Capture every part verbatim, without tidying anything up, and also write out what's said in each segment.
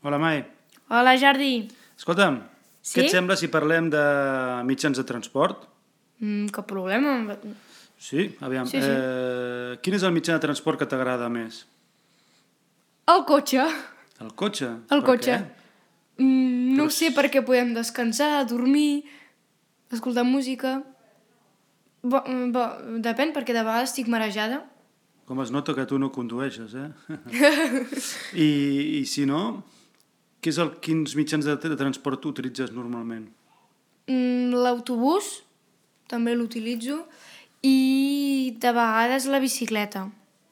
Hola, Mai. Hola, Jordi. Escolta'm, Sí? què et sembla si parlem de mitjans de transport? Mm, cap problema. Sí? Aviam. Sí, sí. Eh, quin és el mitjà de transport que t'agrada més? El cotxe. El cotxe? El Per cotxe. què? Mm, no Però ho sé, s- perquè podem descansar, dormir, escoltar música. Bo, mm, bo, depèn, perquè de vegades estic marejada. Com es nota que tu no condueixes, eh? I, I si no, què és el, quins mitjans de, de transport utilitzes normalment? Mm, l'autobús, també l'utilitzo, i de vegades la bicicleta.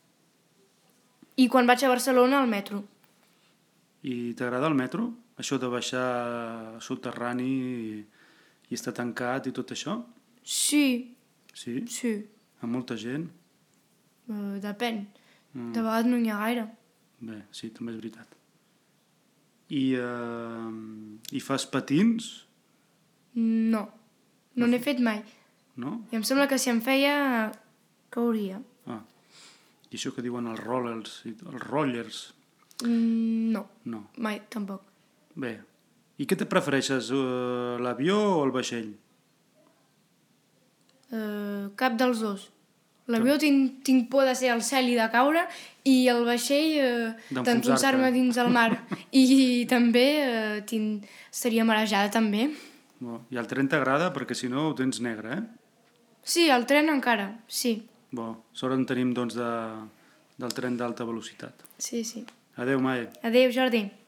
I quan vaig a Barcelona, el metro. I t'agrada el metro? Això de baixar soterrani i, i estar tancat i tot això? Sí, Sí? sí, Amb molta gent? uh, depèn. Mm. De vegades no n'hi ha gaire. Bé, sí, també és veritat. I, eh, i fas patins? No, no n'he fet mai. No? I em sembla que si em feia, cauria. Ah, i això que diuen els rollers, i- els rollers? Mm, no, No. mai, tampoc. Bé, i què te prefereixes, eh, l'avió o el vaixell? Uh, cap dels dos. L'avió tinc, tinc por de ser al cel i de caure, i el vaixell uh, D'enfonsar-te. d'enfonsar-me dins el mar. I també uh, tinc, estaria marejada també. Bo, i el tren t'agrada perquè si no ho tens negre, eh? Sí, el tren encara, sí. Bo, sort en tenim doncs de, del tren d'alta velocitat. Sí, sí. Adéu, Mae. Adéu, Jordi.